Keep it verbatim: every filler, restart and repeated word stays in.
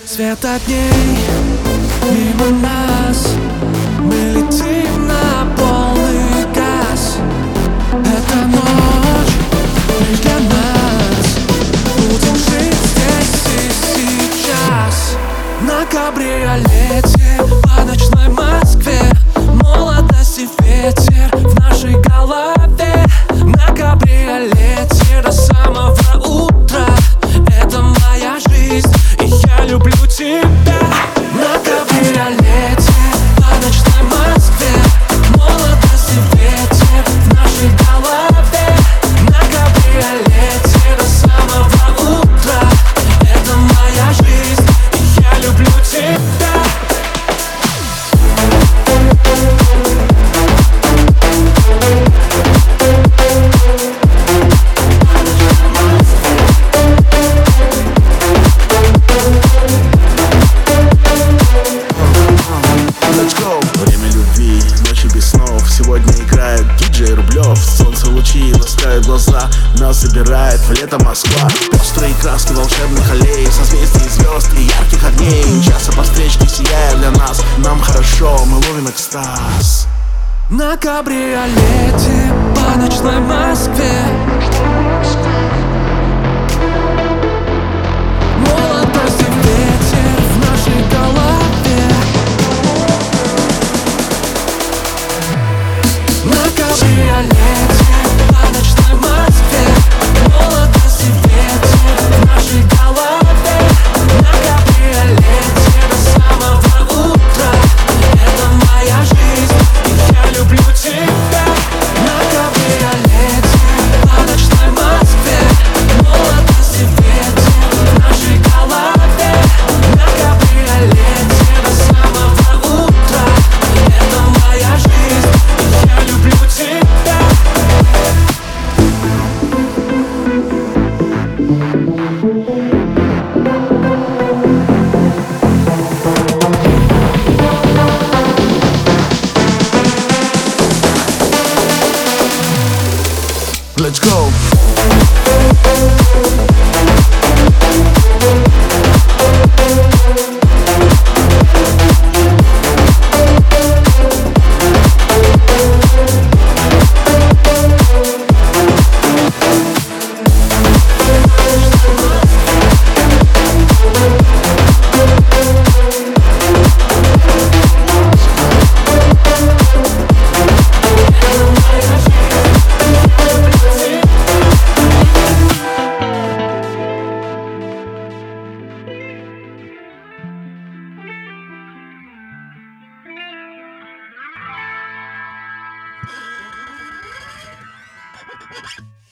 Свет от ней мимо нас, мы летим на полный газ. Эта ночь лишь для нас, будем жить здесь и сейчас. На кабриолете по ночной Москве, молодость и ветер в нашей голове. На кабриолете до самого утра, это моя жизнь, и я люблю тебя. На кабриолете по ночной Москве, молодость и ветер в нашей голове. На кабриолете до самого утра, это моя жизнь, и я люблю тебя. Сегодня играет диджей Рублев. Солнце лучи ласкают глаза, нас собирает в лето Москва. Пестрые краски волшебных аллей, созвездий звезд и ярких огней. Часа по встречке сияет для нас, нам хорошо, мы ловим экстаз. На кабриолете по ночной Москве, молодость и ветер в нашей голове. На кабриолете по ночной Москве, молодость и ветер в нашей голове. На кабриолете до самого утра, это моя жизнь, и я люблю тебя. На кабриолете по ночной Москве, молодость и ветер в нашей голове. На кабриолете до самого утра, это моя жизнь, и я люблю тебя. Let's go! You